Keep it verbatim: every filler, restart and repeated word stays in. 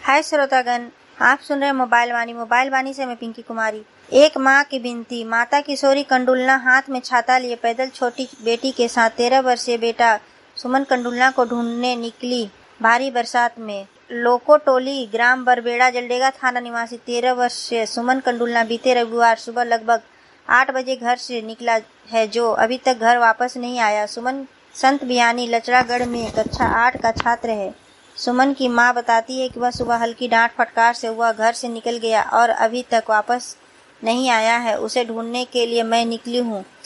हाय श्रोतागण, आप सुन रहे मोबाइल वाणी मोबाइल वाणी से मैं पिंकी कुमारी। एक माँ की विनती। माता किशोरी कंडुलना हाथ में छाता लिए पैदल छोटी बेटी के साथ तेरह वर्षीय बेटा सुमन कंडुलना को ढूंढने निकली भारी बरसात में। लोको टोली ग्राम बरबेड़ा जलडेगा थाना निवासी तेरह वर्षीय सुमन कंडुलना बीते रविवार सुबह लगभग आठ बजे घर से निकला है, जो अभी तक घर वापस नहीं आया। सुमन संत बियानी लचड़ागढ़ में कक्षा आठ का छात्र है। सुमन की मां बताती है कि वह सुबह हल्की डांट फटकार से वह घर से निकल गया और अभी तक वापस नहीं आया है। उसे ढूंढने के लिए मैं निकली हूँ।